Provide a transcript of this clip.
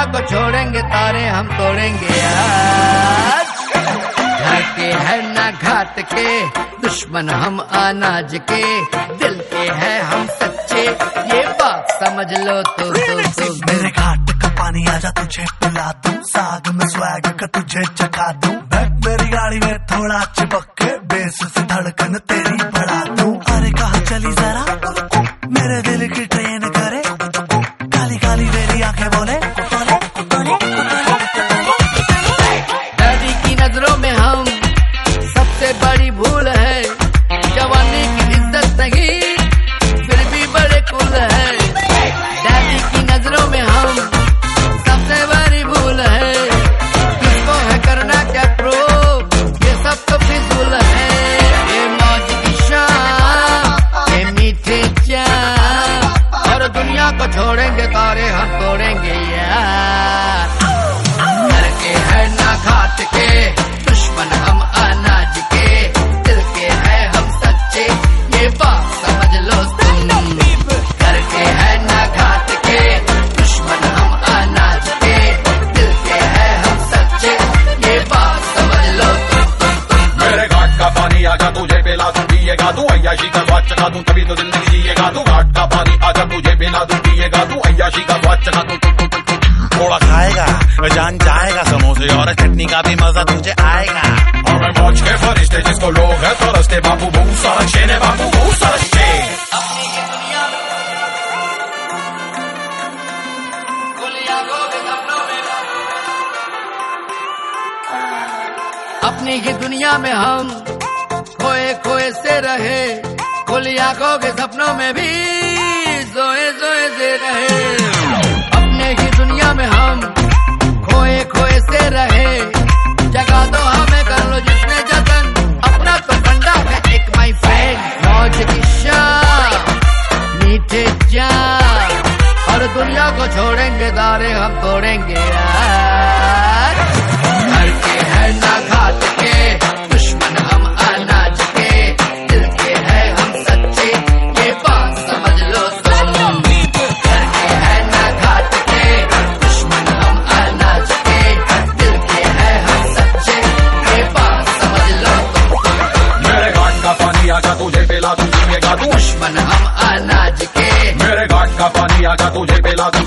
को छोड़ेंगे तारे हम तोड़ेंगे आज। घर के है ना घाट के, दुश्मन हम अनाज के, दिल के है हम सच्चे, ये बात समझ लो तो मेरे घाट का पानी आजा तुझे पिला दूं, साग में स्वैग का तुझे चखा दूं, बैठ मेरी गाड़ी में थोड़ा चिपक के बेस से धड़कन तेरी बढ़ा दूं। अरे कहाँ चली जरा मेरे दिल की ट्रेन करे, काली काली मेरी आंखें बोले दादी की नजरों में हम सबसे बड़ी भूल है, जवानी की इज्जत नहीं फिर भी बड़े कुल है। दादी की नजरों में हम सबसे बड़ी भूल है, किसको है करना क्या प्रूव, ये सब तो फिजूल है। ये मौज की शाम, ये मीठे जाम, और दुनिया को छोड़ेंगे तारे हम तोड़ेंगे यार। घर के है ना घाट के, दुश्मन हम अनाज के, दिल के है हम सच्चे, ये बात समझ लो तुम। घर के है ना घाट के, दुश्मन हम अनाज के, दिल के है हम सच्चे, ये बात समझ लो तुम। मेरे घाट का पानी आजा तुझे पिला दूं, पिएगा तू अय्याशी का स्वाद चखा दूं, तभी तो जिंदगी जिएगा तू। घाट का पानी आजा तुझे पिला दूं, पिएगा तू अय्याशी का स्वाद चखा दूं। थोड़ा खाएगा जान जाएगा समोसे, और चटनी का भी मजा तुझे आएगा। और मैं मौज के फरिश्ते जिसको लोग है तरसते, बाबू बहुत सारा शेर है, बाबू बहुत सारा शेर। अपनी ही दुनिया में हम खोए खोए से रहे, खुली आंखों के सपनों में भी सोए सोए से रहे। अपने ही दुनिया में हम खोए खोए से रहे, जगा दो हमें कर लो जिसने जतन, अपना तो फंडा है एक माई फ्रेंड। मौज की शाम, मीठे जाम, और दुनिया को छोड़ेंगे तारे हम तोड़ेंगे यार। घर के है ना घाट के, दुश्मन हम अनाज के, दिल के है हम सच्चे, ये बात समझ लो तुम। घर के है ना घाट के, दुश्मन हम अनाज के, दिल के है हम सच्चे, ये बात समझ लो तुम। मेरे घाट का पानी आजा तुझे पिला दूं, पिएगा तू। दुश्मन हम अनाज के, मेरे घाट का पानी आजा तुझे पिला दूं,